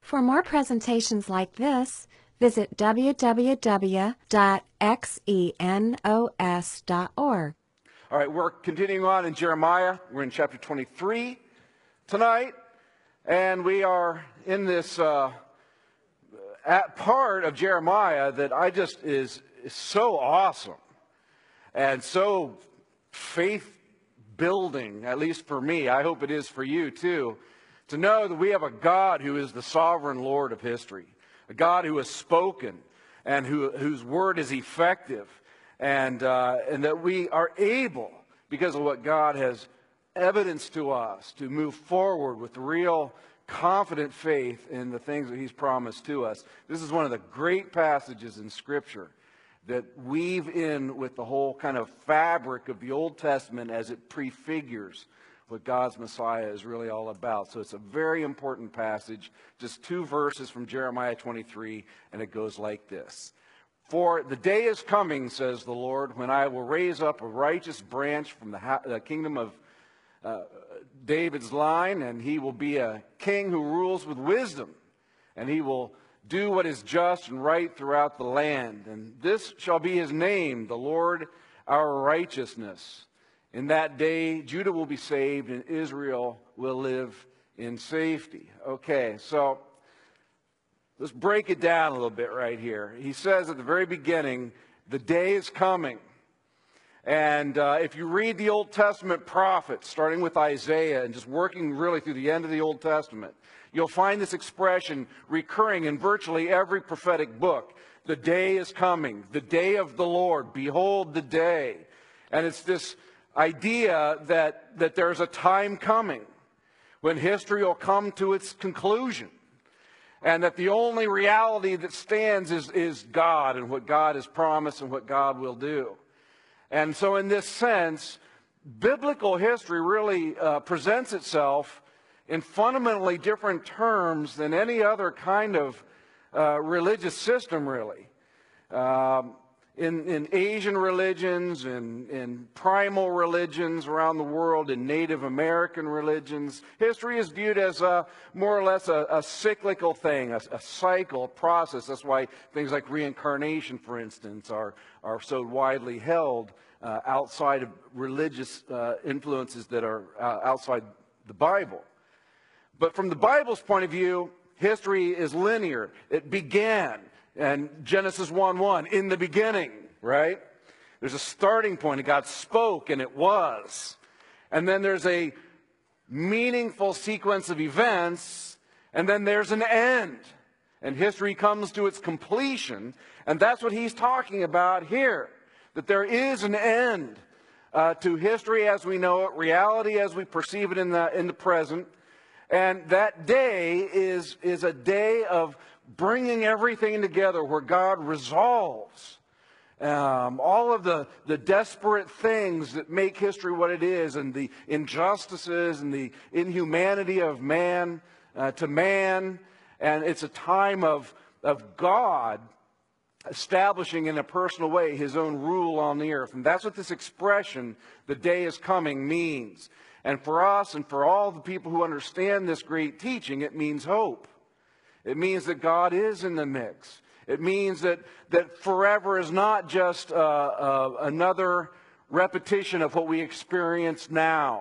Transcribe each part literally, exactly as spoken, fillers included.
For more presentations like this, visit w w w dot xenos dot org. All right, we're continuing on in Jeremiah. We're in chapter twenty-three tonight, and we are in this uh, at part of Jeremiah that I just is, is so awesome and so faith-building, at least for me. I hope it is for you too, to know that we have a God who is the sovereign Lord of history, a God who has spoken and who, whose word is effective, and, uh, and that we are able, because of what God has evidenced to us, to move forward with real confident faith in the things that he's promised to us. This is one of the great passages in Scripture that weave in with the whole kind of fabric of the Old Testament as it prefigures what God's Messiah is really all about. So it's a very important passage, just two verses from Jeremiah twenty-three, and it goes like this. For the day is coming, says the Lord, when I will raise up a righteous branch from the, ha- the kingdom of uh, David's line, and he will be a king who rules with wisdom, and he will do what is just and right throughout the land. And this shall be his name, the Lord our righteousness. In that day, Judah will be saved, and Israel will live in safety. Okay, so let's break it down a little bit right here. He says at the very beginning, the day is coming. And uh, if you read the Old Testament prophets, starting with Isaiah and just working really through the end of the Old Testament, you'll find this expression recurring in virtually every prophetic book. The day is coming, the day of the Lord, behold the day. And it's this idea that, that there's a time coming when history will come to its conclusion, and that the only reality that stands is, is God and what God has promised and what God will do. And so in this sense, biblical history really uh, presents itself in fundamentally different terms than any other kind of uh, religious system, really. Um, in, in Asian religions, in, in primal religions around the world, in Native American religions, history is viewed as a, more or less a, a cyclical thing, a, a cycle, a process. That's why things like reincarnation, for instance, are, are so widely held uh, outside of religious uh, influences that are uh, outside the Bible. But from the Bible's point of view, history is linear. It began. And Genesis one one, in the beginning, right? There's a starting point, and God spoke, and it was. And then there's a meaningful sequence of events, and then there's an end. And history comes to its completion, and that's what he's talking about here, that there is an end uh, to history as we know it, reality as we perceive it in the, in the present. And that day is, is a day of bringing everything together where God resolves um, all of the, the desperate things that make history what it is, and the injustices and the inhumanity of man uh, to man. And it's a time of, of God establishing in a personal way his own rule on the earth. And that's what this expression, the day is coming, means. And for us and for all the people who understand this great teaching, it means hope. It means that God is in the mix. It means that, that forever is not just uh, uh, another repetition of what we experience now.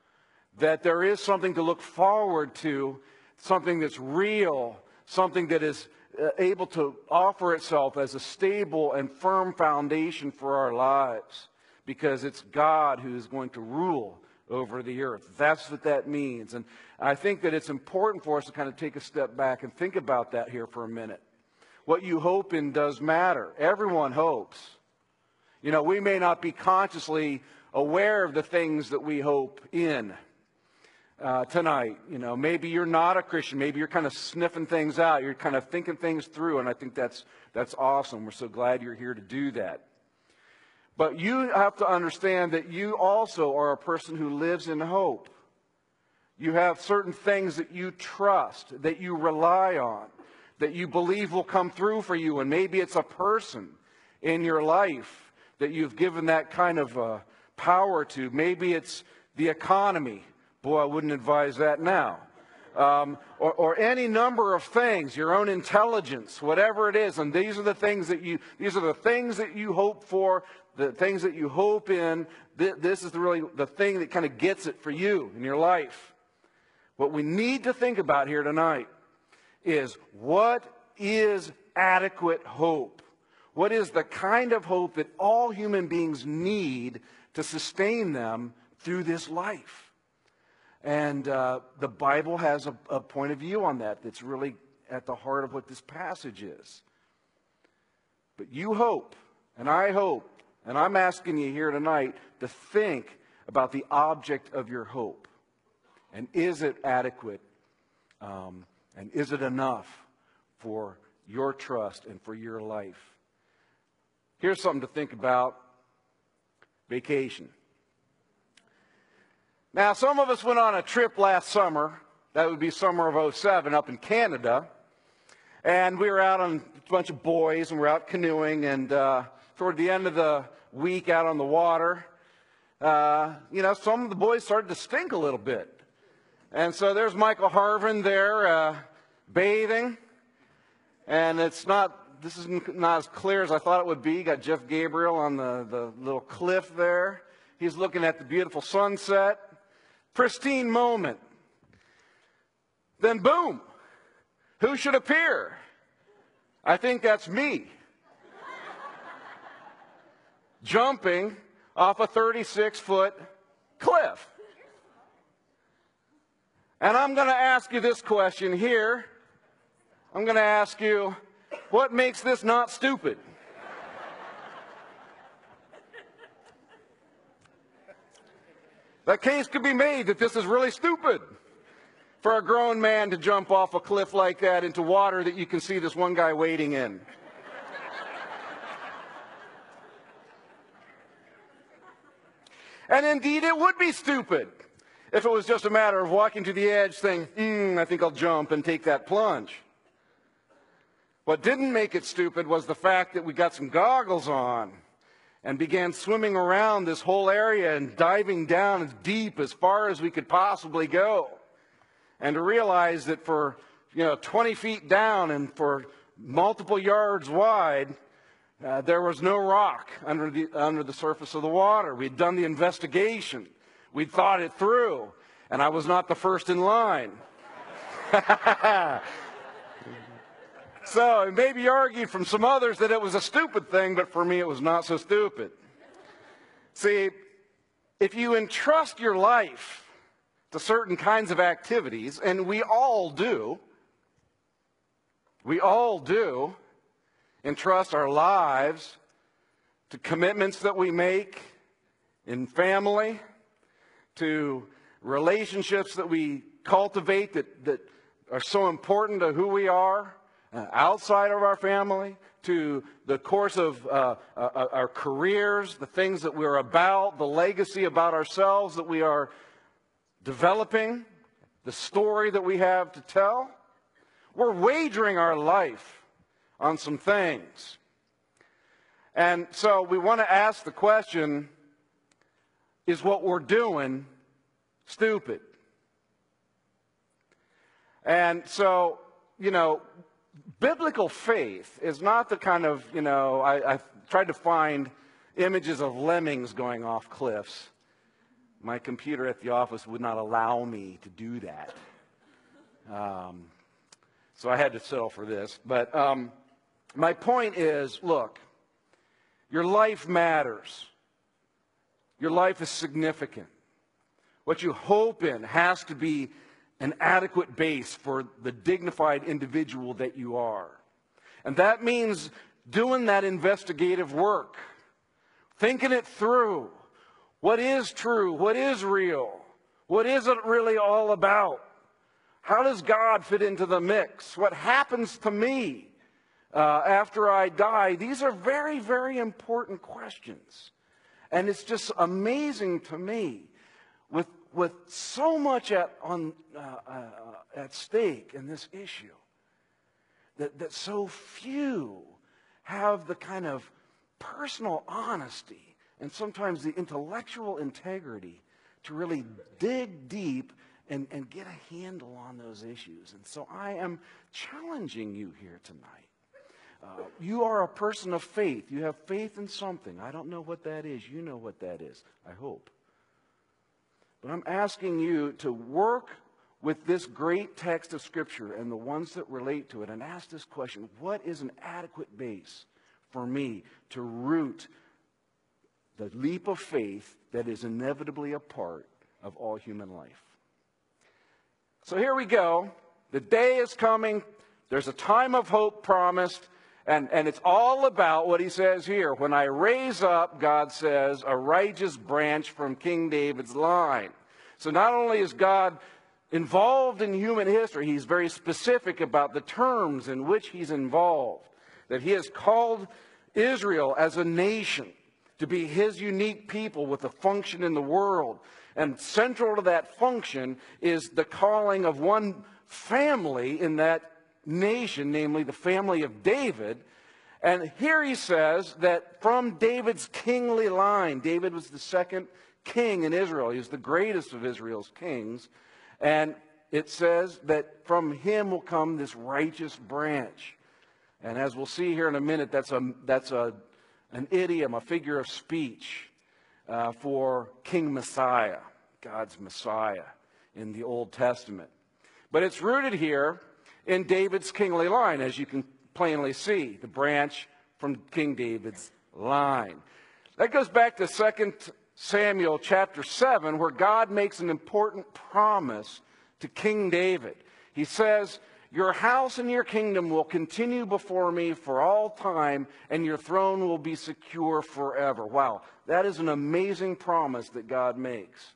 That there is something to look forward to, something that's real, something that is uh, able to offer itself as a stable and firm foundation for our lives. Because it's God who is going to rule over the earth. That's what that means. And I think that it's important for us to kind of take a step back and think about that here for a minute. What you hope in does matter. Everyone hopes. You know, we may not be consciously aware of the things that we hope in uh, tonight. You know, maybe you're not a Christian. Maybe you're kind of sniffing things out. You're kind of thinking things through, and I think that's that's awesome. We're so glad you're here to do that. But you have to understand that you also are a person who lives in hope. You have certain things that you trust, that you rely on, that you believe will come through for you. And maybe it's a person in your life that you've given that kind of uh, power to. Maybe it's the economy. Boy, I wouldn't advise that now. um, or, or any number of things, your own intelligence, whatever it is. And these are the things that you, these are the things that you hope for, the things that you hope in. This is really the thing that kind of gets it for you in your life. What we need to think about here tonight is, what is adequate hope? What is the kind of hope that all human beings need to sustain them through this life? And uh, the Bible has a, a point of view on that that's really at the heart of what this passage is. But you hope, and I hope, and I'm asking you here tonight to think about the object of your hope. And is it adequate? Um, and is it enough for your trust and for your life? Here's something to think about. Vacation. Now, some of us went on a trip last summer. That would be summer of oh seven up in Canada. And we were out on a bunch of boys, and we were out canoeing. And uh, toward the end of the week out on the water, uh, you know, some of the boys started to stink a little bit. And so there's Michael Harvin there uh, bathing. And it's not, this is not as clear as I thought it would be. You got Jeff Gabriel on the, the little cliff there. He's looking at the beautiful sunset. Pristine moment. Then boom, who should appear? I think that's me. Jumping off a thirty-six foot cliff. And I'm going to ask you this question here. I'm going to ask you, what makes this not stupid? The case could be made that this is really stupid for a grown man to jump off a cliff like that into water that you can see this one guy wading in. And indeed, it would be stupid if it was just a matter of walking to the edge saying, hmm, I think I'll jump and take that plunge. What didn't make it stupid was the fact that we got some goggles on and began swimming around this whole area and diving down as deep as far as we could possibly go. And to realize that for, you know, twenty feet down and for multiple yards wide, uh, there was no rock under the, under the surface of the water. We'd done the investigation. We'd thought it through. And I was not the first in line. So it may be argued from some others that it was a stupid thing, but for me it was not so stupid. See, if you entrust your life to certain kinds of activities, and we all do, we all do entrust our lives to commitments that we make in family, to relationships that we cultivate that, that are so important to who we are, Uh, outside of our family, to the course of uh, uh, our careers, the things that we're about, the legacy about ourselves that we are developing, the story that we have to tell. We're wagering our life on some things. And so we want to ask the question, is what we're doing stupid? And so, you know, biblical faith is not the kind of, you know, I, I tried to find images of lemmings going off cliffs. My computer at the office would not allow me to do that. Um, so I had to settle for this. But um, my point is, look, your life matters. Your life is significant. What you hope in has to be an adequate base for the dignified individual that you are. And that means doing that investigative work, thinking it through. What is true? What is real? What is it really all about? How does God fit into the mix? What happens to me uh, after I die? These are very, very important questions. And it's just amazing to me, with with so much at, on, uh, uh, at stake in this issue, that, that so few have the kind of personal honesty and sometimes the intellectual integrity to really dig deep and, and get a handle on those issues. And so I am challenging you here tonight. Uh, you are a person of faith. You have faith in something. I don't know what that is. You know what that is, I hope. But I'm asking you to work with this great text of Scripture and the ones that relate to it and ask this question: what is an adequate base for me to root the leap of faith that is inevitably a part of all human life? So here we go. The day is coming. There's a time of hope promised. And, and it's all about what he says here. When I raise up, God says, a righteous branch from King David's line. So not only is God involved in human history, he's very specific about the terms in which he's involved. That he has called Israel as a nation to be his unique people with a function in the world. And central to that function is the calling of one family in that nation, namely the family of David. And here he says that from David's kingly line, David was the second king in Israel. He was the greatest of Israel's kings. And it says that from him will come this righteous branch. And as we'll see here in a minute, that's a that's a an idiom, a figure of speech uh, for King Messiah, God's Messiah in the Old Testament. But it's rooted here in David's kingly line, as you can plainly see, the branch from King David's line. That goes back to Second Samuel chapter seven, where God makes an important promise to King David. He says, your house and your kingdom will continue before me for all time, and your throne will be secure forever. Wow, that is an amazing promise that God makes.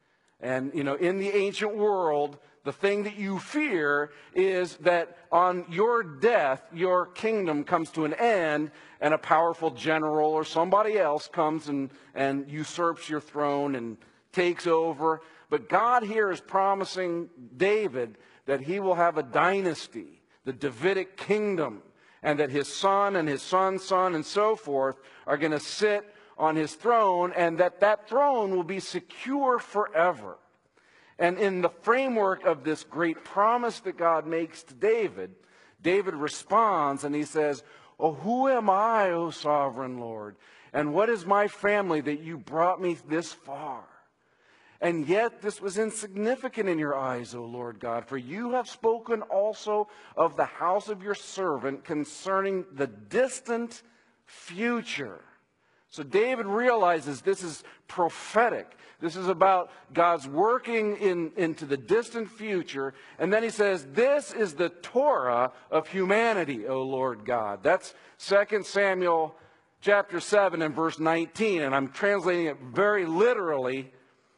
And, you know, in the ancient world, the thing that you fear is that on your death, your kingdom comes to an end, and a powerful general or somebody else comes and, and usurps your throne and takes over. But God here is promising David that he will have a dynasty, the Davidic kingdom, and that his son and his son's son and so forth are going to sit on his throne, and that that throne will be secure forever. And in the framework of this great promise that God makes to David, David responds and he says, oh, who am I, O sovereign Lord? And what is my family that you brought me this far? And yet this was insignificant in your eyes, O Lord God, for you have spoken also of the house of your servant concerning the distant future. So David realizes this is prophetic. This is about God's working in, into the distant future. And then he says, this is the Torah of humanity, O Lord God. That's Second Samuel chapter seven and verse nineteen. And I'm translating it very literally.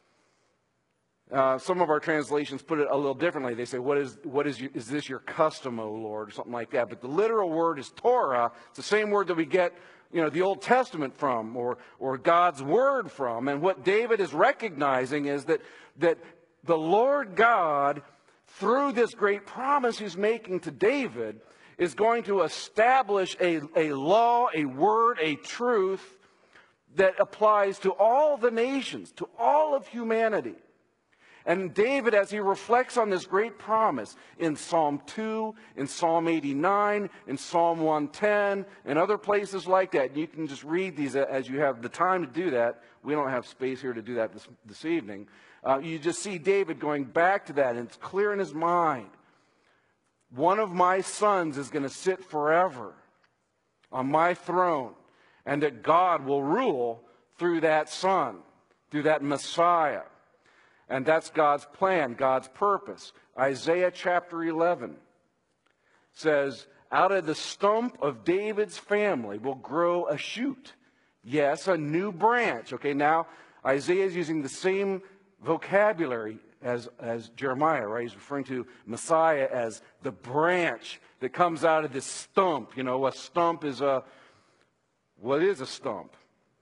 Uh, some of our translations put it a little differently. They say, what is what is your, is this your custom, O Lord, or something like that. But the literal word is Torah. It's the same word that we get, you know, the Old Testament from, or or God's word from. And what David is recognizing is that that the Lord God, through this great promise he's making to David, is going to establish a, a law, a word, a truth that applies to all the nations, to all of humanity. And David, as he reflects on this great promise in Psalm two, in Psalm eighty-nine, in Psalm one ten, and other places like that, and you can just read these as you have the time to do that. We don't have space here to do that this, this evening. Uh, you just see David going back to that, and it's clear in his mind. One of my sons is going to sit forever on my throne, and that God will rule through that son, through that Messiah. And that's God's plan, God's purpose. Isaiah chapter eleven says, out of the stump of David's family will grow a shoot. Yes, a new branch. Okay, now Isaiah is using the same vocabulary as, as Jeremiah, right? He's referring to Messiah as the branch that comes out of this stump. You know, a stump is a, what is a stump?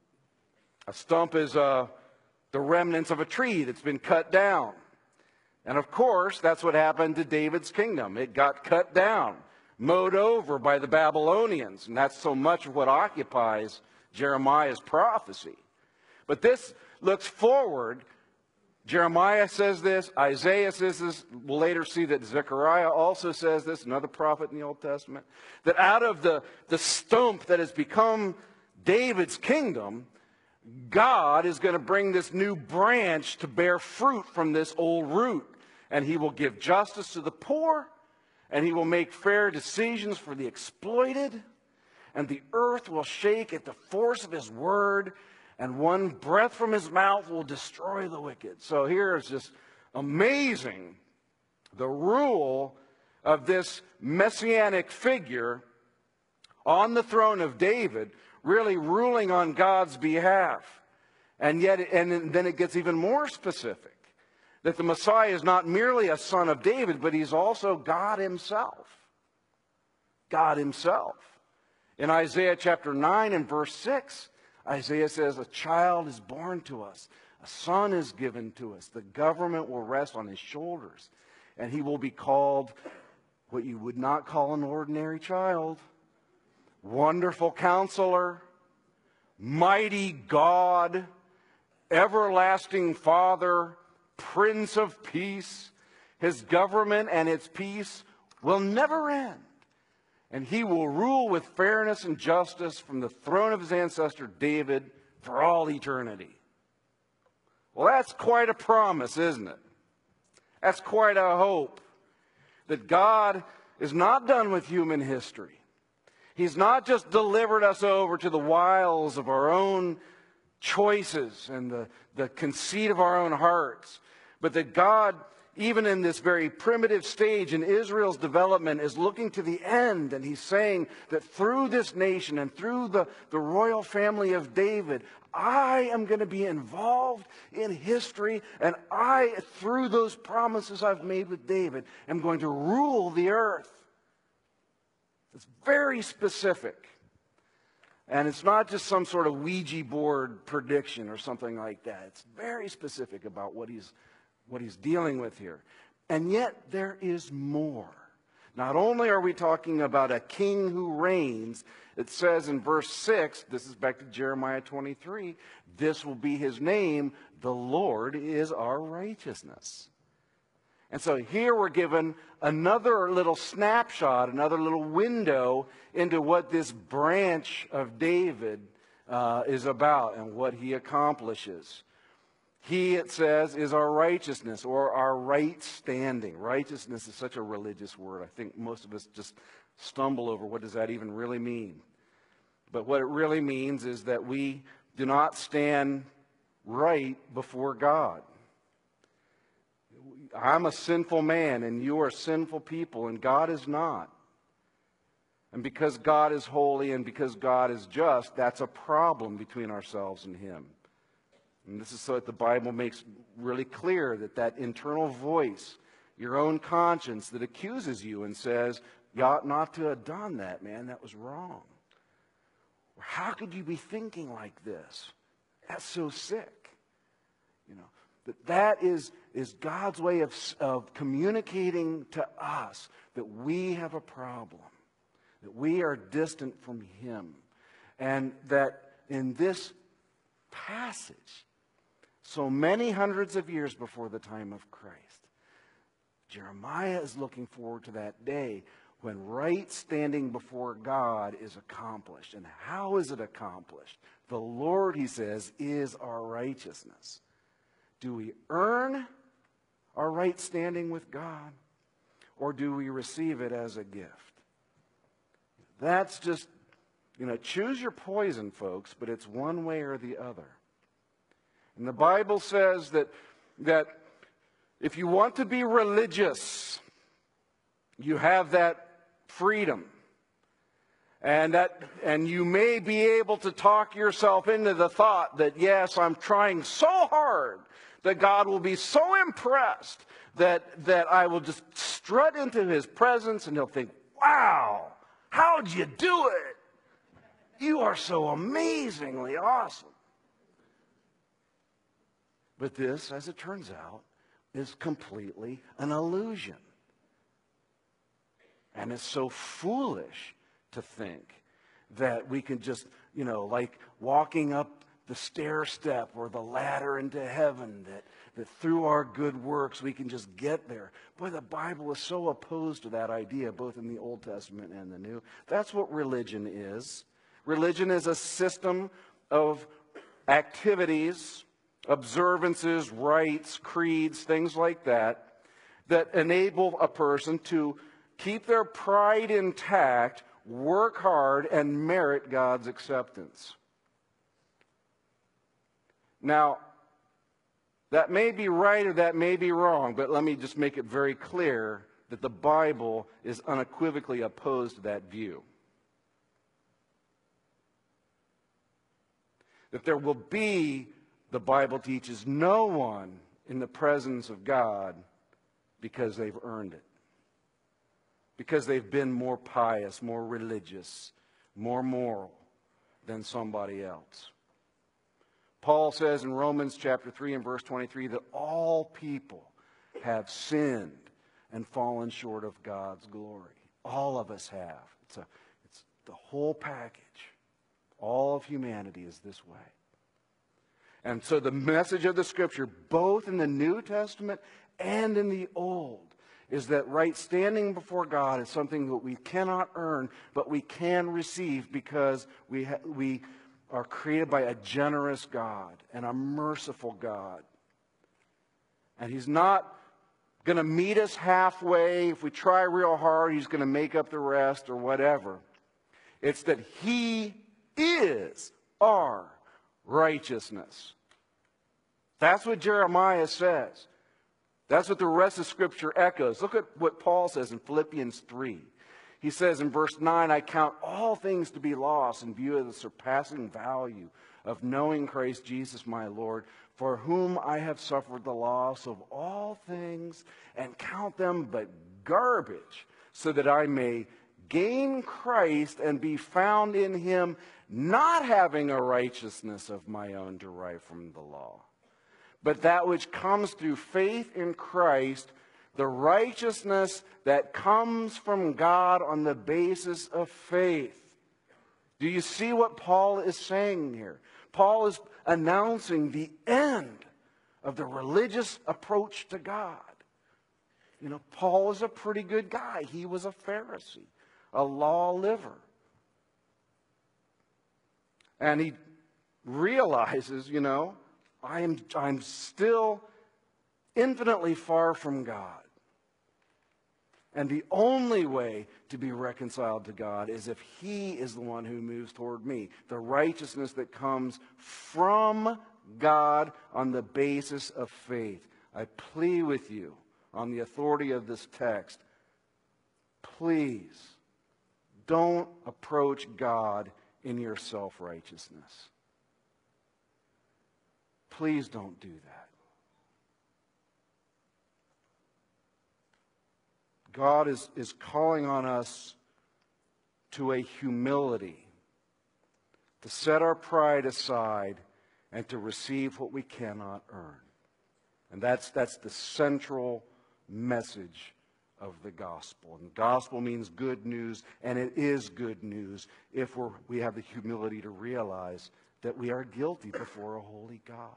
A stump is a... the remnants of a tree that's been cut down. And of course, that's what happened to David's kingdom. It got cut down, mowed over by the Babylonians. And that's so much of what occupies Jeremiah's prophecy. But this looks forward Jeremiah says this. Isaiah says this. We'll later see that Zechariah also says this, another prophet in the Old Testament, that out of the, the stump that has become David's kingdom, God is going to bring this new branch to bear fruit from this old root. And he will give justice to the poor, and he will make fair decisions for the exploited, and the earth will shake at the force of his word, and one breath from his mouth will destroy the wicked. So here is just amazing, the rule of this messianic figure on the throne of David, really ruling on God's behalf. And yet, and then it gets even more specific, that the Messiah is not merely a son of David, but he's also God himself. God himself. In Isaiah chapter nine and verse six, Isaiah says, a child is born to us, a son is given to us, the government will rest on his shoulders, and he will be called what you would not call an ordinary child. Wonderful Counselor, Mighty God, Everlasting Father, Prince of Peace. His government and its peace will never end. And he will rule with fairness and justice from the throne of his ancestor David for all eternity. Well, that's quite a promise, isn't it? That's quite a hope that God is not done with human history. He's not just delivered us over to the wiles of our own choices and the, the conceit of our own hearts, but that God, even in this very primitive stage in Israel's development, is looking to the end, and he's saying that through this nation and through the, the royal family of David, I am going to be involved in history, and I, through those promises I've made with David, am going to rule the earth. It's very specific. And it's not just some sort of Ouija board prediction or something like that. It's very specific about what he's what he's dealing with here. And yet there is more. Not only are we talking about a king who reigns, it says in verse six, this is back to Jeremiah twenty-three, this will be his name, the Lord is our righteousness. And so here we're given another little snapshot, another little window into what this branch of David uh, is about and what he accomplishes. He, it says, is our righteousness or our right standing. Righteousness is such a religious word. I think most of us just stumble over what does that even really mean. But what it really means is that we do not stand right before God. I'm a sinful man and you are sinful people and God is not. And because God is holy and because God is just, that's a problem between ourselves and him. And this is so that the Bible makes really clear that that internal voice, your own conscience that accuses you and says, you ought not to have done that, man, that was wrong. Or how could you be thinking like this? That's so sick. You know, that that is, is God's way of, of communicating to us that we have a problem, that we are distant from him, and that in this passage, so many hundreds of years before the time of Christ, Jeremiah is looking forward to that day when right standing before God is accomplished. And how is it accomplished? The Lord, he says, is our righteousness. Do we earn our right standing with God, or do we receive it as a gift? That's just, you know, choose your poison, folks, but it's one way or the other. And the Bible says that, that if you want to be religious, you have that freedom. And that, and you may be able to talk yourself into the thought that, yes, I'm trying so hard that God will be so impressed that, that I will just strut into his presence and he'll think, wow, how'd you do it? You are so amazingly awesome. But this, as it turns out, is completely an illusion. And it's so foolish to think that we can just, you know, like walking up the stair step or the ladder into heaven, that, that through our good works we can just get there. Boy, the Bible is so opposed to that idea, both in the Old Testament and the New. That's what religion is. Religion is a system of activities, observances, rites, creeds, things like that, that enable a person to keep their pride intact, work hard, and merit God's acceptance. Now, that may be right or that may be wrong, but let me just make it very clear that the Bible is unequivocally opposed to that view. That there will be, the Bible teaches, no one in the presence of God because they've earned it. Because they've been more pious, more religious, more moral than somebody else. Paul says in Romans chapter three and verse twenty-three that all people have sinned and fallen short of God's glory. All of us have. It's, a, it's the whole package. All of humanity is this way. And so the message of the Scripture, both in the New Testament and in the Old, is that right standing before God is something that we cannot earn, but we can receive because we ha- we are created by a generous God and a merciful God. And He's not going to meet us halfway. If we try real hard, He's going to make up the rest or whatever. It's that He is our righteousness. That's what Jeremiah says. That's what the rest of Scripture echoes. Look at what Paul says in Philippians three. He says in verse nine, I count all things to be lost in view of the surpassing value of knowing Christ Jesus my Lord, for whom I have suffered the loss of all things and count them but garbage, so that I may gain Christ and be found in Him, not having a righteousness of my own derived from the law, but that which comes through faith in Christ, the righteousness that comes from God on the basis of faith. Do you see what Paul is saying here? Paul is announcing the end of the religious approach to God. You know, Paul is a pretty good guy. He was a Pharisee, a law liver. And he realizes, you know, I am, I'm still infinitely far from God. And the only way to be reconciled to God is if He is the one who moves toward me. The righteousness that comes from God on the basis of faith. I plead with you on the authority of this text, please don't approach God in your self-righteousness. Please don't do that. God is, is calling on us to a humility, to set our pride aside and to receive what we cannot earn. And that's, that's the central message of the gospel. And the gospel means good news, and it is good news if we're, we have the humility to realize that we are guilty before a holy God.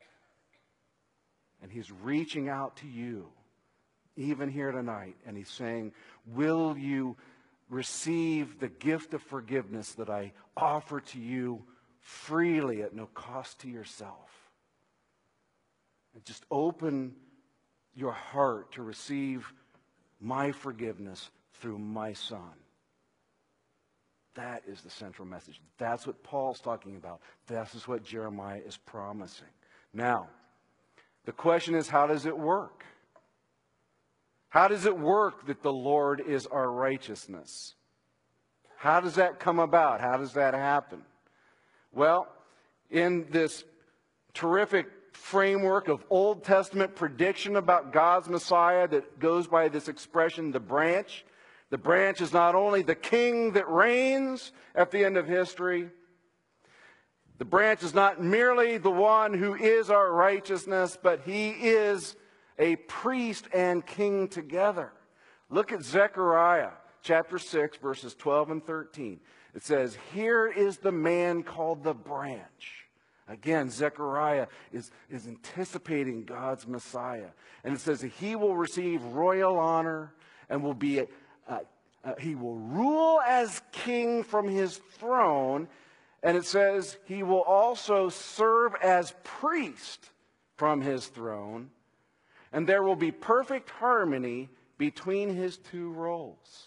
And He's reaching out to you, even here tonight, and He's saying, will you receive the gift of forgiveness that I offer to you freely at no cost to yourself? And just open your heart to receive my forgiveness through my Son. That is the central message. That's what Paul's talking about. This is what Jeremiah is promising. Now, the question is, how does it work? How does it work that the Lord is our righteousness? How does that come about? How does that happen? Well, in this terrific framework of Old Testament prediction about God's Messiah that goes by this expression, the branch, the branch is not only the king that reigns at the end of history, the branch is not merely the one who is our righteousness, but He is a priest and king together. Look at Zechariah chapter six, verses twelve and thirteen. It says, here is the man called the branch. Again, Zechariah is, is anticipating God's Messiah. And it says that he will receive royal honor and will be, uh, uh, he will rule as king from his throne. And it says he will also serve as priest from his throne. And there will be perfect harmony between his two roles.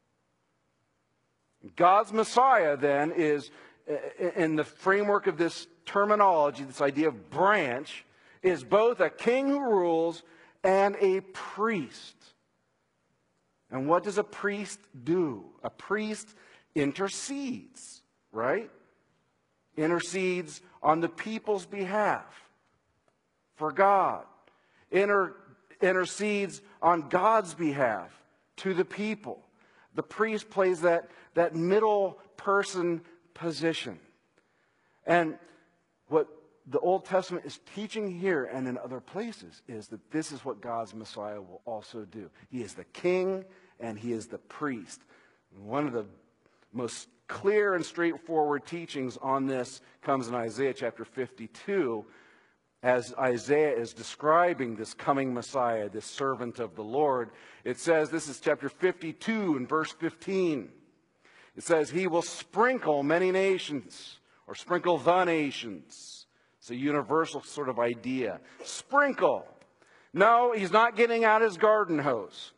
God's Messiah, then, is, in the framework of this terminology, this idea of branch, is both a king who rules and a priest. And what does a priest do? A priest intercedes, right? Intercedes on the people's behalf for God. Inter, intercedes on God's behalf to the people. The priest plays that, that middle person position. And what the Old Testament is teaching here and in other places is that this is what God's Messiah will also do. He is the king and he is the priest. One of the most clear and straightforward teachings on this comes in Isaiah chapter fifty-two, as Isaiah is describing this coming Messiah, this servant of the Lord. It says, this is chapter fifty-two and verse fifteen. It says, he will sprinkle many nations, or sprinkle the nations. It's a universal sort of idea. Sprinkle. No, he's not getting out his garden hose.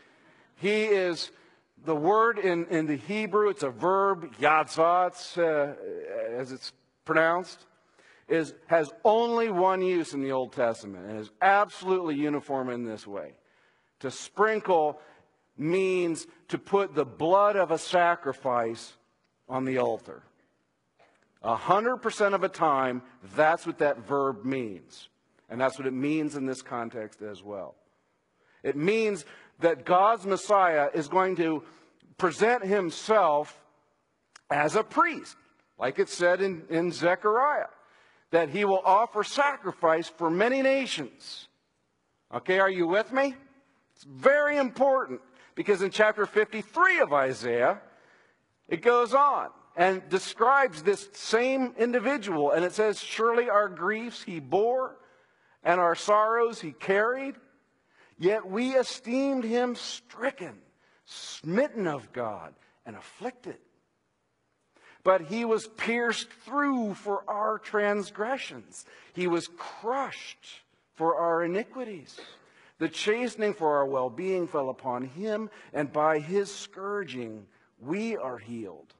He is, the word in, in the Hebrew, it's a verb, yatzatz, uh, as it's pronounced, is, has only one use in the Old Testament and is absolutely uniform in this way. To sprinkle means to put the blood of a sacrifice on the altar. A hundred percent of the time, that's what that verb means. And that's what it means in this context as well. It means that God's Messiah is going to present himself as a priest, like it said in, in Zechariah, that he will offer sacrifice for many nations. Okay, are you with me? It's very important, because in chapter fifty-three of Isaiah, it goes on and describes this same individual. And it says, surely our griefs he bore, and our sorrows he carried. Yet we esteemed him stricken, smitten of God, and afflicted. But he was pierced through for our transgressions. He was crushed for our iniquities. The chastening for our well-being fell upon him, and by his scourging we are healed.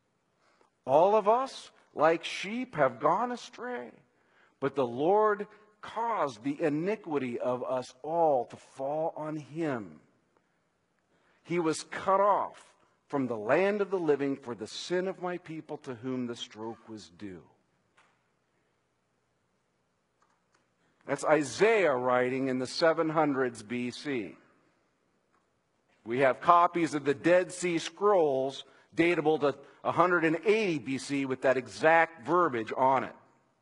All of us, like sheep, have gone astray, but the Lord caused the iniquity of us all to fall on him. He was cut off from the land of the living for the sin of my people, to whom the stroke was due. That's Isaiah writing in the seven hundreds B C. We have copies of the Dead Sea Scrolls datable to one hundred eighty B C with that exact verbiage on it.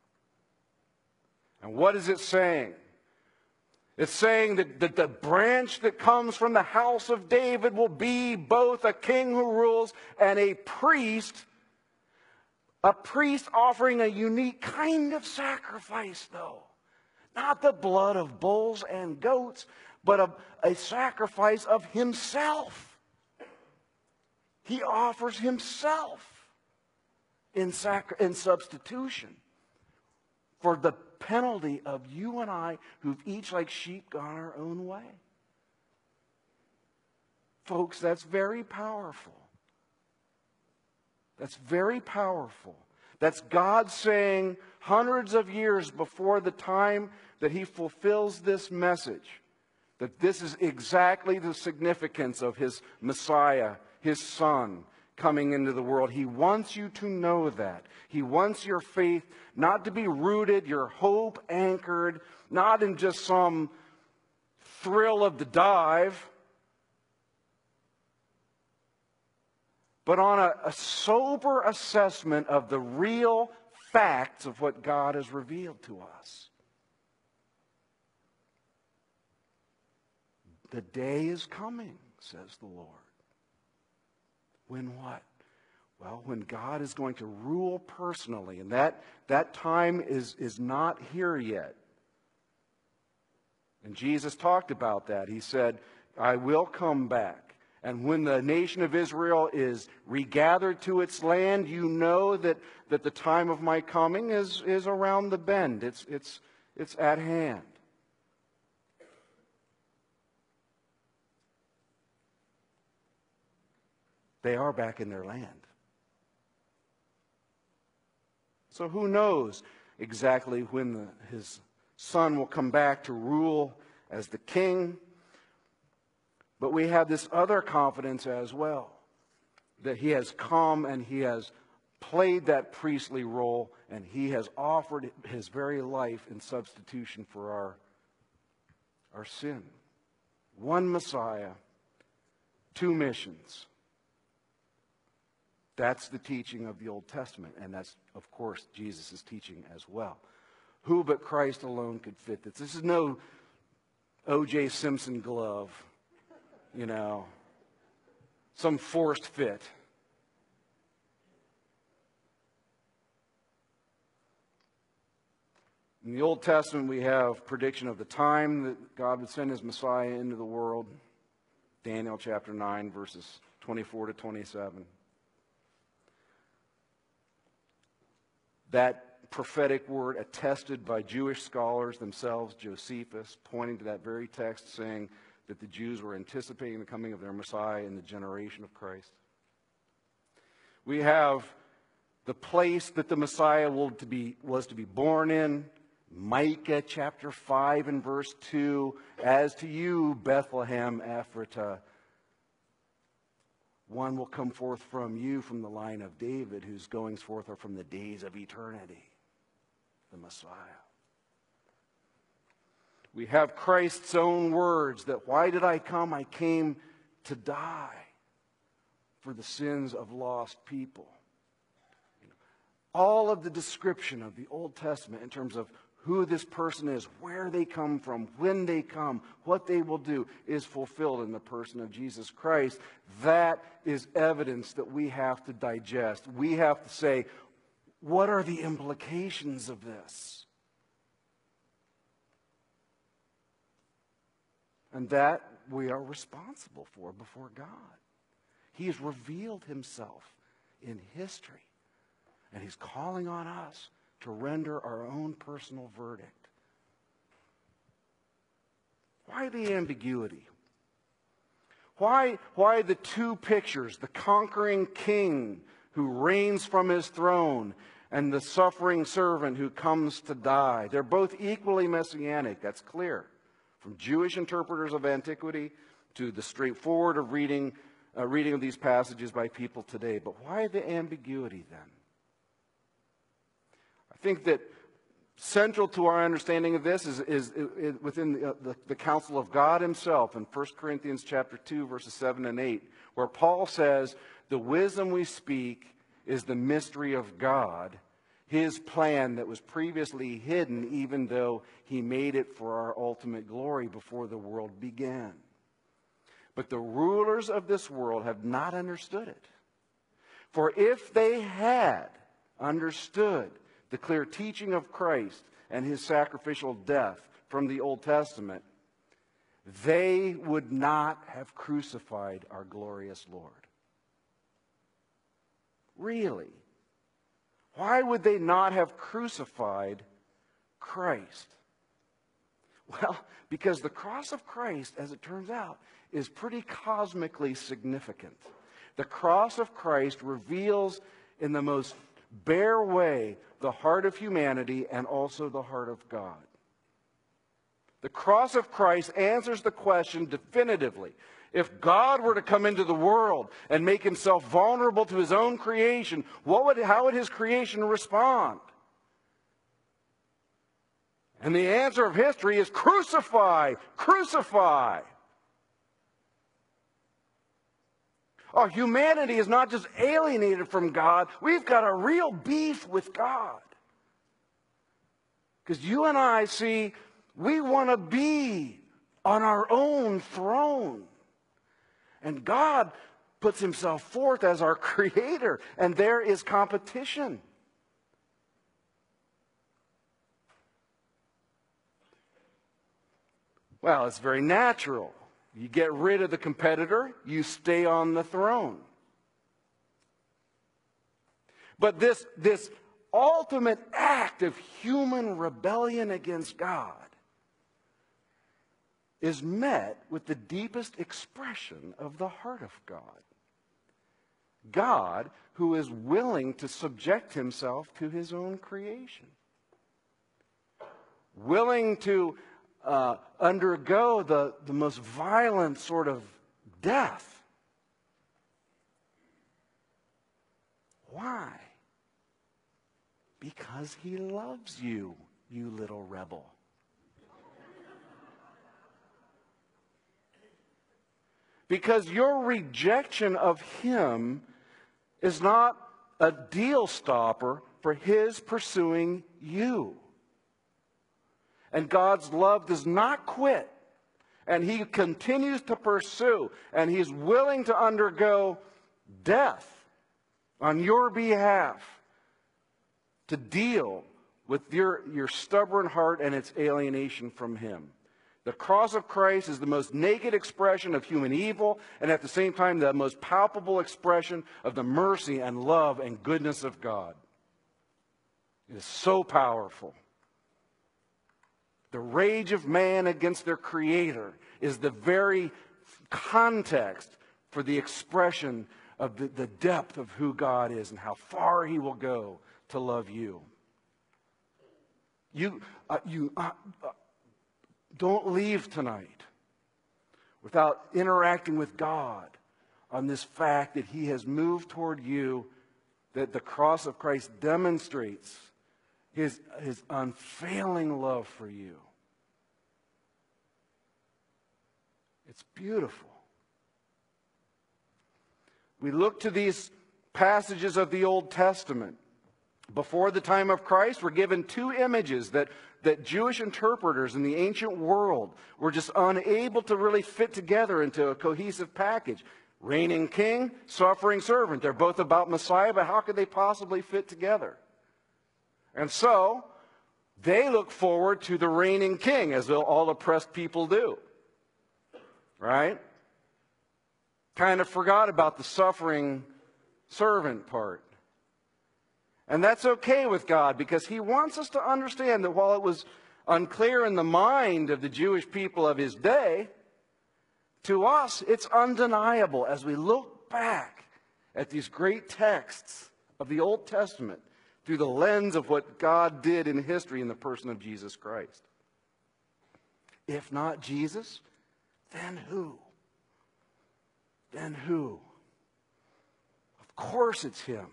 And what is it saying? It's saying that, that the branch that comes from the house of David will be both a king who rules and a priest. A priest offering a unique kind of sacrifice, though. Not the blood of bulls and goats, but a, a sacrifice of himself. He offers himself in, sacri- in substitution for the penalty of you and I, who've each like sheep gone our own way. Folks, that's very powerful. That's very powerful. That's God saying hundreds of years before the time that he fulfills this message, that this is exactly the significance of his Messiah, his Son, coming into the world. He wants you to know that. He wants your faith not to be rooted, your hope anchored, not in just some thrill of the dive, but on a, a sober assessment of the real facts of what God has revealed to us. The day is coming, says the Lord. When what? Well, when God is going to rule personally, and that, that time is, is not here yet. And Jesus talked about that. He said, I will come back. And when the nation of Israel is regathered to its land, you know that, that the time of my coming is, is around the bend. It's, it's, it's at hand. They are back in their land. So who knows exactly when the, his son will come back to rule as the king. But we have this other confidence as well, that he has come and he has played that priestly role, and he has offered his very life in substitution for our, our sin. One Messiah, two missions. That's the teaching of the Old Testament, and that's, of course, Jesus' teaching as well. Who but Christ alone could fit this? This is no O J Simpson glove, you know, some forced fit. In the Old Testament, we have prediction of the time that God would send his Messiah into the world. Daniel chapter nine, verses twenty-four to twenty-seven. That prophetic word attested by Jewish scholars themselves, Josephus, pointing to that very text, saying that the Jews were anticipating the coming of their Messiah in the generation of Christ. We have the place that the Messiah will to be, was to be born in, Micah chapter five and verse two, as to you, Bethlehem Ephratah, one will come forth from you from the line of David, whose goings forth are from the days of eternity, the Messiah. We have Christ's own words that, why did I come? I came to die for the sins of lost people. All of the description of the Old Testament in terms of who this person is, where they come from, when they come, what they will do, is fulfilled in the person of Jesus Christ. That is evidence that we have to digest. We have to say, what are the implications of this? And that we are responsible for before God. He has revealed himself in history, and he's calling on us to render our own personal verdict. Why the ambiguity? Why, why the two pictures, the conquering king who reigns from his throne and the suffering servant who comes to die? They're both equally messianic, that's clear. From Jewish interpreters of antiquity to the straightforward of reading, uh, reading of these passages by people today. But why the ambiguity then? I think that central to our understanding of this is, is, is within the, uh, the, the counsel of God himself in First Corinthians chapter two, verses seven and eight, where Paul says, the wisdom we speak is the mystery of God, his plan that was previously hidden, even though he made it for our ultimate glory before the world began. But the rulers of this world have not understood it. For if they had understood the clear teaching of Christ and his sacrificial death from the Old Testament, they would not have crucified our glorious Lord. Really? Why would they not have crucified Christ? Well, because the cross of Christ, as it turns out, is pretty cosmically significant. The cross of Christ reveals in the most bare way the heart of humanity and also the heart of God. The cross of Christ answers the question definitively. If God were to come into the world and make himself vulnerable to his own creation, what would, how would his creation respond? And the answer of history is crucify, crucify. Our humanity is not just alienated from God. We've got a real beef with God. Because you and I see, we want to be on our own throne. And God puts himself forth as our creator, and there is competition. Well, it's very natural. You get rid of the competitor, you stay on the throne. But this, this ultimate act of human rebellion against God is met with the deepest expression of the heart of God. God, who is willing to subject himself to his own creation. Willing to uh, undergo the, the most violent sort of death. Why? Because he loves you, you little rebel. Because your rejection of him is not a deal stopper for his pursuing you. And God's love does not quit. And he continues to pursue. And he's willing to undergo death on your behalf to deal with your, your stubborn heart and its alienation from him. The cross of Christ is the most naked expression of human evil, and at the same time the most palpable expression of the mercy and love and goodness of God. It is so powerful. The rage of man against their Creator is the very context for the expression of the, the depth of who God is and how far he will go to love you. You, uh, you uh, uh, don't leave tonight without interacting with God on this fact that he has moved toward you, that the cross of Christ demonstrates his, his unfailing love for you. It's beautiful. We look to these passages of the Old Testament. Before the time of Christ, we're given two images that, that Jewish interpreters in the ancient world were just unable to really fit together into a cohesive package. Reigning king, suffering servant. They're both about Messiah, but how could they possibly fit together? And so, they look forward to the reigning king, as all oppressed people do. Right? Kind of forgot about the suffering servant part. And that's okay with God, because he wants us to understand that while it was unclear in the mind of the Jewish people of his day, to us it's undeniable as we look back at these great texts of the Old Testament through the lens of what God did in history in the person of Jesus Christ. If not Jesus, then who? Then who? Of course it's him.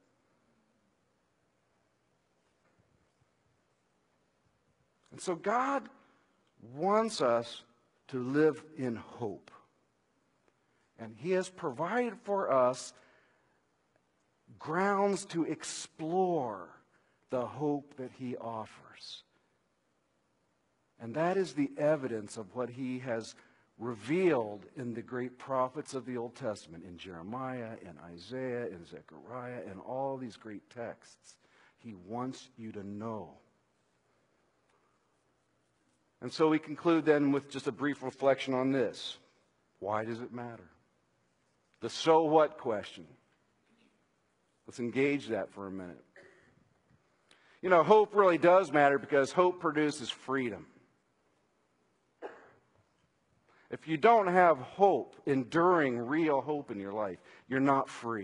And so God wants us to live in hope. And he has provided for us grounds to explore the hope that he offers. And that is the evidence of what he has revealed in the great prophets of the Old Testament, in Jeremiah, in Isaiah, in Zechariah, and all these great texts. He wants you to know. And so we conclude then with just a brief reflection on this. Why does it matter? The so what question. Let's engage that for a minute. You know, hope really does matter because hope produces freedom. If you don't have hope, enduring real hope in your life, you're not free.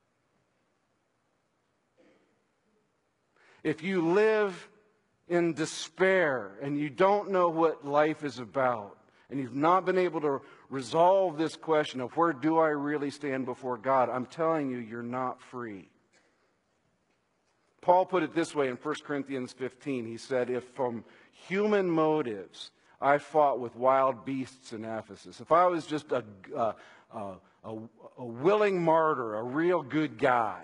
If you live in despair and you don't know what life is about, and you've not been able to resolve this question of where do I really stand before God, I'm telling you, you're not free. Paul put it this way in First Corinthians fifteen. He said, if from human motives I fought with wild beasts in Ephesus, if I was just a, a, a, a, a willing martyr, a real good guy,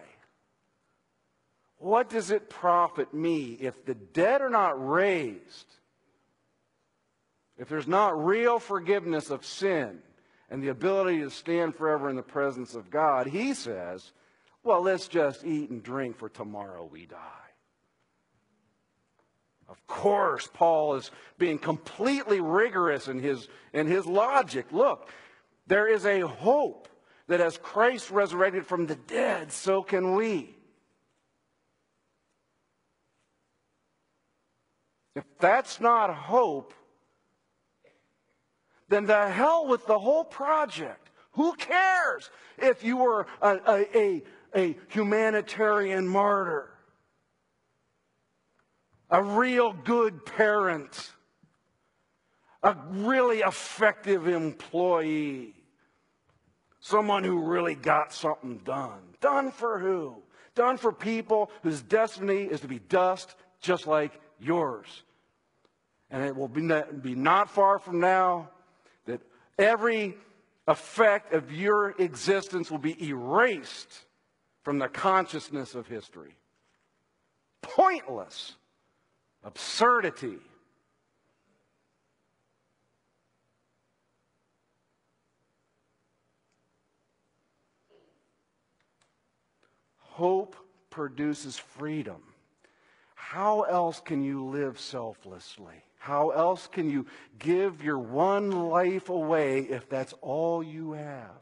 what does it profit me if the dead are not raised, if there's not real forgiveness of sin, and the ability to stand forever in the presence of God, he says, well, let's just eat and drink, for tomorrow we die. Of course, Paul is being completely rigorous in his, in his logic. Look, there is a hope that as Christ resurrected from the dead, so can we. If that's not hope, then the hell with the whole project. Who cares if you were a, a, a, a humanitarian martyr, a real good parent, a really effective employee, someone who really got something done. Done for who? Done for people whose destiny is to be dust just like yours. And it will be not, be not far from now that every effect of your existence will be erased from the consciousness of history. Pointless. Absurdity. Hope produces freedom. How else can you live selflessly? How else can you give your one life away if that's all you have?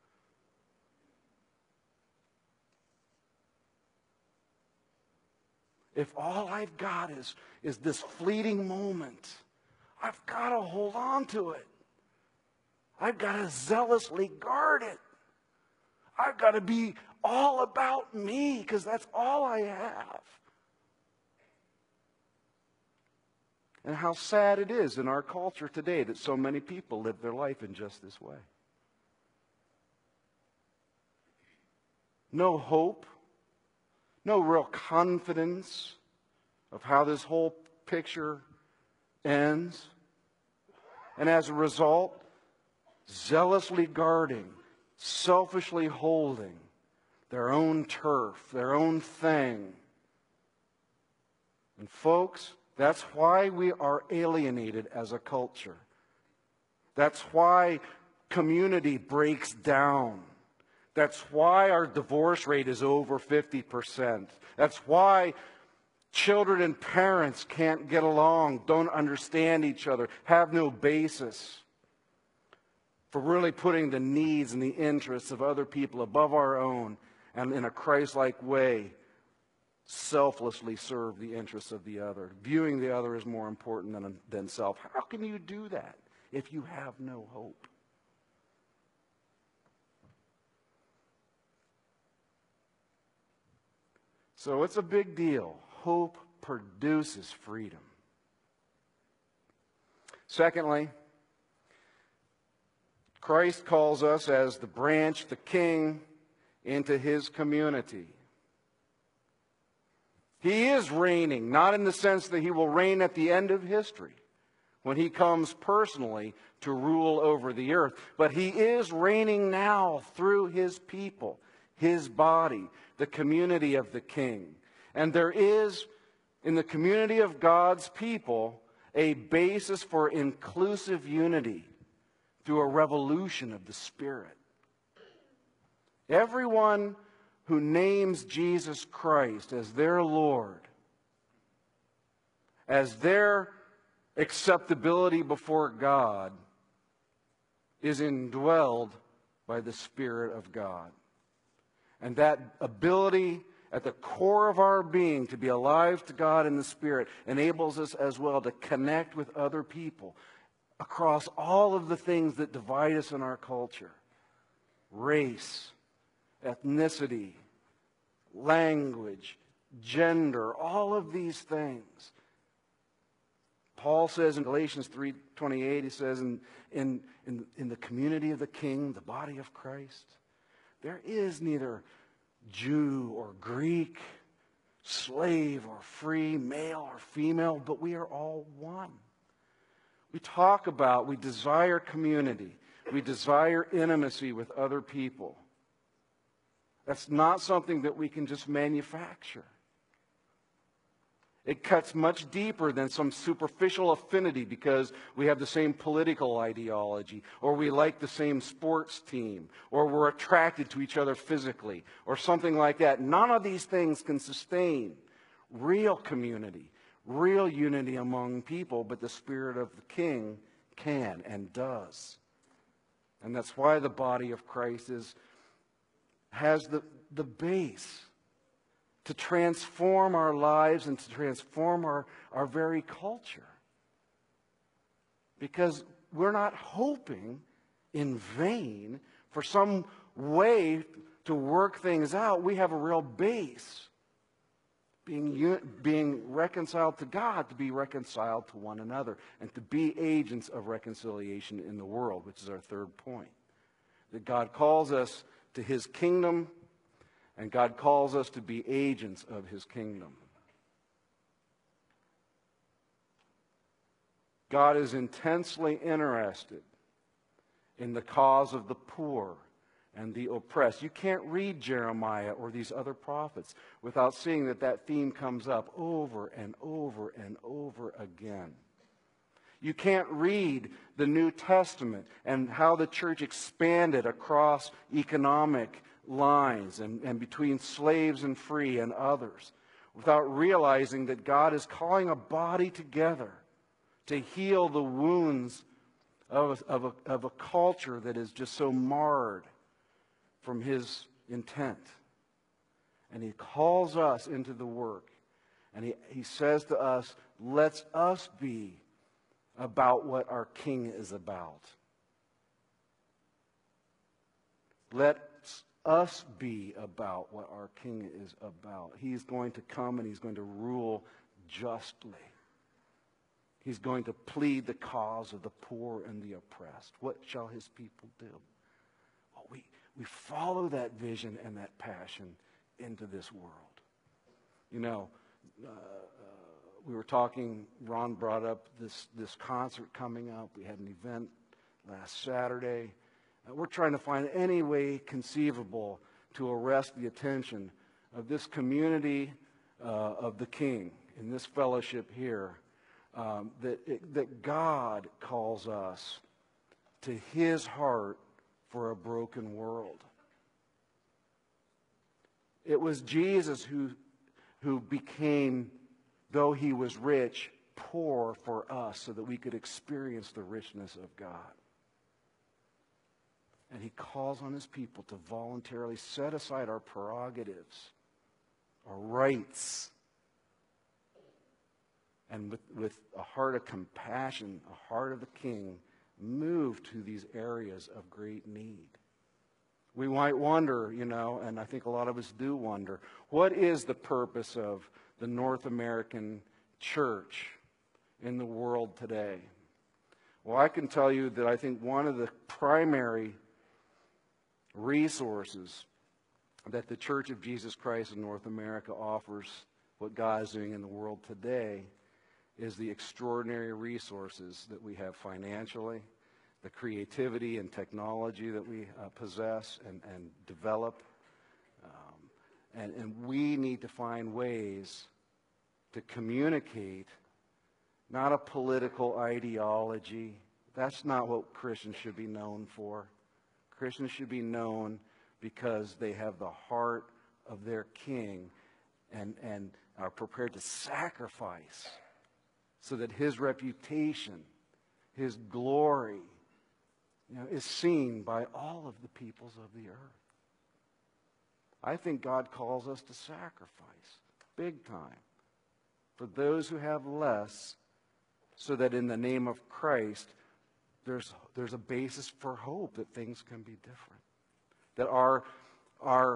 If all I've got is, is this fleeting moment, I've got to hold on to it. I've got to zealously guard it. I've got to be all about me because that's all I have. And how sad it is in our culture today that so many people live their life in just this way. No hope, no real confidence of how this whole picture ends. And as a result, zealously guarding, selfishly holding their own turf, their own thing. And folks, that's why we are alienated as a culture. That's why community breaks down. That's why our divorce rate is over fifty percent. That's why children and parents can't get along, don't understand each other, have no basis for really putting the needs and the interests of other people above our own, and in a Christ-like way selflessly serve the interests of the other, viewing the other as more important than, than self. How can you do that if you have no hope? So it's a big deal. Hope produces freedom. Secondly, Christ calls us as the branch, the king, into his community. He is reigning, not in the sense that he will reign at the end of history, when he comes personally to rule over the earth, but he is reigning now through his people, his body, the community of the king. And there is, in the community of God's people, a basis for inclusive unity through a revolution of the Spirit. Everyone who names Jesus Christ as their Lord, as their acceptability before God, is indwelled by the Spirit of God. And that ability at the core of our being to be alive to God in the Spirit enables us as well to connect with other people across all of the things that divide us in our culture. Race, ethnicity, language, gender, all of these things. Paul says in Galatians three twenty-eight, he says, in, in, in, in the community of the king, the body of Christ, there is neither Jew or Greek, slave or free, male or female, but we are all one. We talk about, we desire community. We desire intimacy with other people. That's not something that we can just manufacture. It cuts much deeper than some superficial affinity because we have the same political ideology, or we like the same sports team, or we're attracted to each other physically, or something like that. None of these things can sustain real community, real unity among people, but the Spirit of the King can and does. And that's why the body of Christ is, has the, the base to transform our lives and to transform our, our very culture. Because we're not hoping in vain for some way to work things out. We have a real base. Being, being reconciled to God, to be reconciled to one another, and to be agents of reconciliation in the world, which is our third point. That God calls us to His kingdom, and God calls us to be agents of His kingdom. God is intensely interested in the cause of the poor and the oppressed. You can't read Jeremiah or these other prophets without seeing that that theme comes up over and over and over again. You can't read the New Testament and how the church expanded across economic lines and, and between slaves and free and others without realizing that God is calling a body together to heal the wounds of, of, a, of a culture that is just so marred from His intent. And He calls us into the work. And He, he says to us, let's us be about what our King is about. Let us be about what our King is about. He's going to come and He's going to rule justly. He's going to plead the cause of the poor and the oppressed. What shall His people do? Well, we, we follow that vision and that passion into this world. You know, uh, uh, we were talking, Ron brought up this, this concert coming up. We had an event last Saturday. Uh, we're trying to find any way conceivable to arrest the attention of this community uh, of the King in this fellowship here. Um, that, it, that God calls us to His heart for a broken world. It was Jesus who, who became, though He was rich, poor for us so that we could experience the richness of God. And He calls on His people to voluntarily set aside our prerogatives, our rights, and with, with a heart of compassion, a heart of the King, move to these areas of great need. We might wonder, you know, and I think a lot of us do wonder, what is the purpose of the North American church in the world today? Well, I can tell you that I think one of the primary resources that the Church of Jesus Christ in North America offers, what God is doing in the world today, is the extraordinary resources that we have financially, the creativity and technology that we uh, possess and, and develop. Um, and, and we need to find ways to communicate not a political ideology. That's not what Christians should be known for. Christians should be known because they have the heart of their King and, and are prepared to sacrifice so that His reputation, His glory, you know, is seen by all of the peoples of the earth. I think God calls us to sacrifice big time for those who have less, so that in the name of Christ, there's, there's a basis for hope that things can be different. That our, our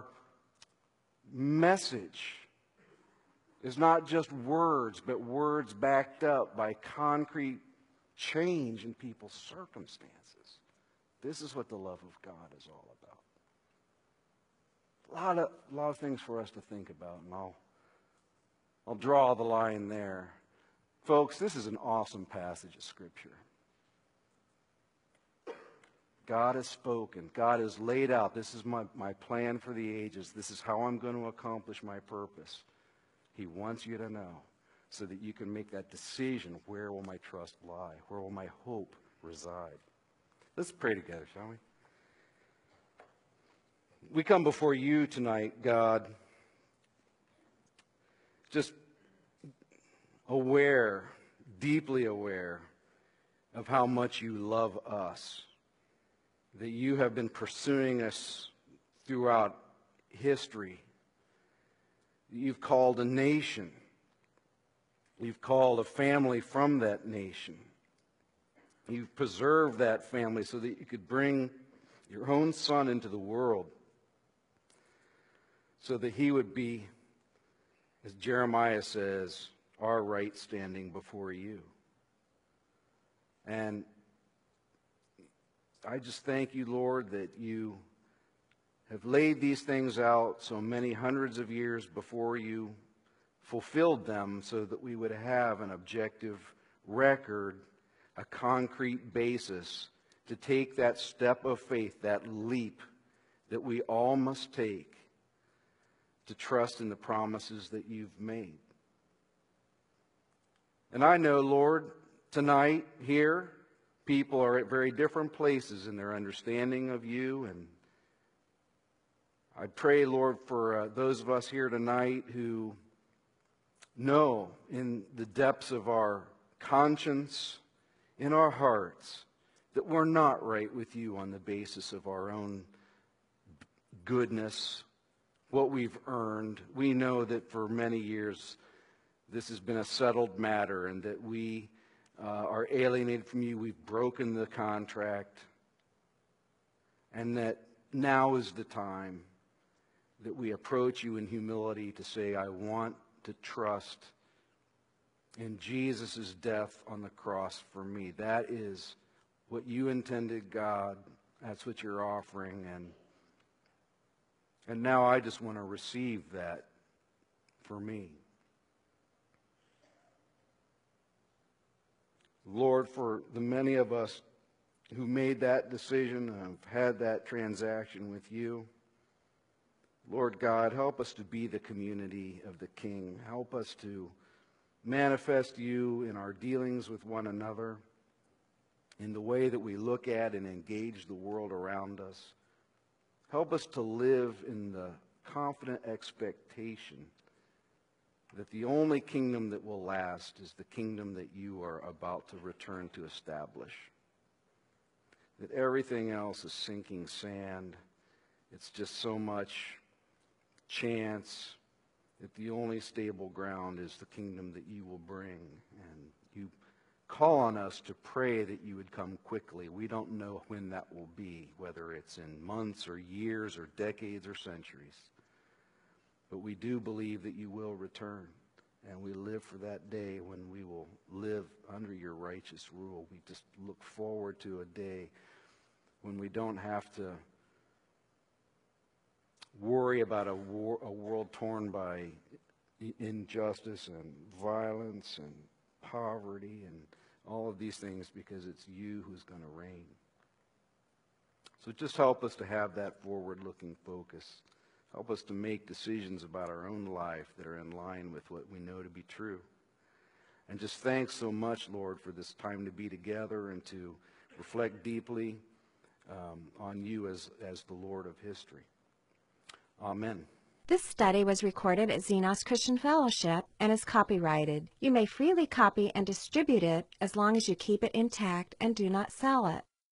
message is not just words, but words backed up by concrete change in people's circumstances. This is what the love of God is all about. A lot of, a lot of things for us to think about, and I'll, I'll draw the line there. Folks, this is an awesome passage of Scripture. God has spoken. God has laid out, this is my, my plan for the ages. This is how I'm going to accomplish my purpose. He wants you to know so that you can make that decision. Where will my trust lie? Where will my hope reside? Let's pray together, shall we? We come before you tonight, God, just aware, deeply aware of how much you love us, that you have been pursuing us throughout history. You've called a nation. You've called a family from that nation. You've preserved that family so that you could bring your own Son into the world, so that he would be, as Jeremiah says, our right standing before you. And I just thank you, Lord, that you have laid these things out so many hundreds of years before you fulfilled them, so that we would have an objective record, a concrete basis to take that step of faith, that leap that we all must take to trust in the promises that you've made. And I know, Lord, tonight here, people are at very different places in their understanding of you. And I pray, Lord, for uh, those of us here tonight who know in the depths of our conscience, in our hearts, that we're not right with you on the basis of our own goodness, what we've earned. We know that for many years this has been a settled matter, and that we uh, are alienated from you. We've broken the contract, and that now is the time that we approach you in humility to say, I want to trust in Jesus' death on the cross for me. That is what you intended, God. That's what you're offering. And And now I just want to receive that for me. Lord, for the many of us who made that decision and have had that transaction with you, Lord God, help us to be the community of the King. Help us to manifest you in our dealings with one another, in the way that we look at and engage the world around us. Help us to live in the confident expectation that the only kingdom that will last is the kingdom that you are about to return to establish. That everything else is sinking sand. It's just so much chance. That the only stable ground is the kingdom that you will bring. And you call on us to pray that you would come quickly. We don't know when that will be, whether it's in months or years or decades or centuries. But we do believe that you will return, and we live for that day when we will live under your righteous rule. We just look forward to a day when we don't have to worry about a, war, a world torn by injustice and violence and poverty and all of these things, because it's you who's going to reign. So just help us to have that forward-looking focus. Help us to make decisions about our own life that are in line with what we know to be true. And just thanks so much, Lord, for this time to be together and to reflect deeply um, on you as, as the Lord of history. Amen. This study was recorded at Xenos Christian Fellowship and is copyrighted. You may freely copy and distribute it as long as you keep it intact and do not sell it.